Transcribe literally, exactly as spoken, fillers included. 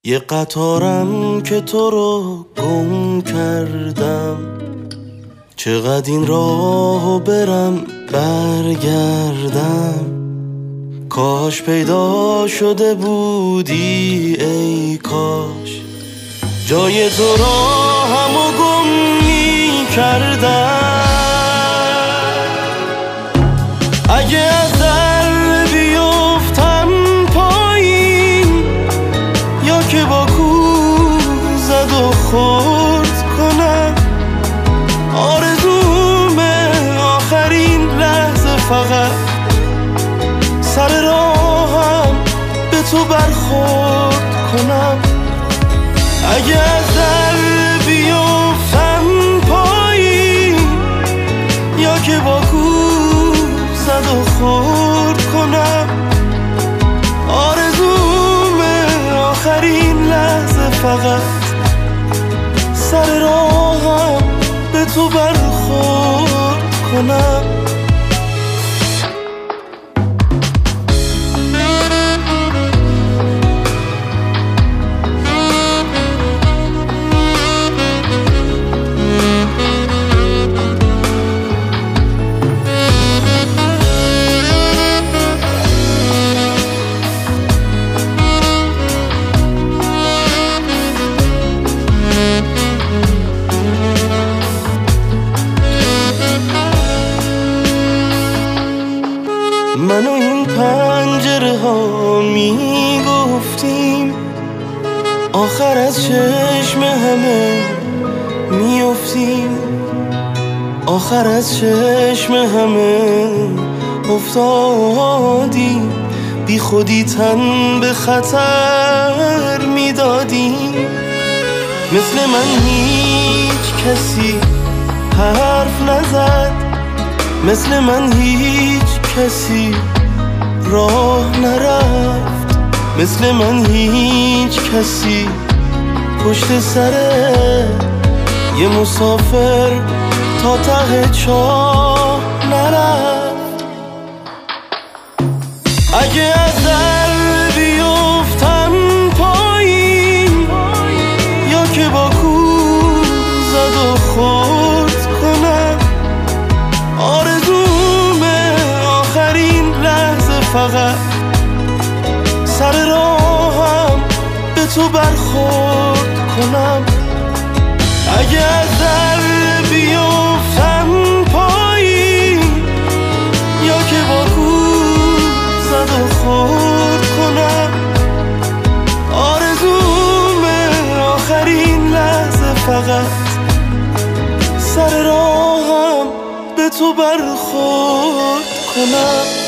یه قطارم که تو رو گم کردم، چقدر این راهو برم برگردم. کاش پیدا شده بودی ای کاش، جای تو راهمو گم می کردم. اگه از در بیفتم پایین، یا که با کوه زد و خورد کنم، آرزومه آخرین لحظه فقط سر راهم به تو برخورد کنم. اگه از در بیفتم پایین، یا که با کوه زد و خورد کنم، آرزومه آخرین لحظه فقط سر راهم به تو برخورد کنم. من و این پنجره ها می گفتیم آخر از چشم همه می افتیم، آخر از چشم همه افتادیم. بی خودی تن به خطر می دادیم. مثل من هیچ کسی حرف نزد، مثل من هیچ کسی راه نرفت، مثل من هیچ کسی پشت سر یه مسافر تا ته چاه نرفت. اگه از در بیفتم پایین، یا که با کوه زد و خورد کنم، آرزومه آخرین لحظه فقط سر راهم به تو برخورد کنم. اگه از در بیفتم پایین، یا که با کوه زد و خورد کنم، آرزومه آخرین لحظه فقط سر راهم به تو برخورد کنم.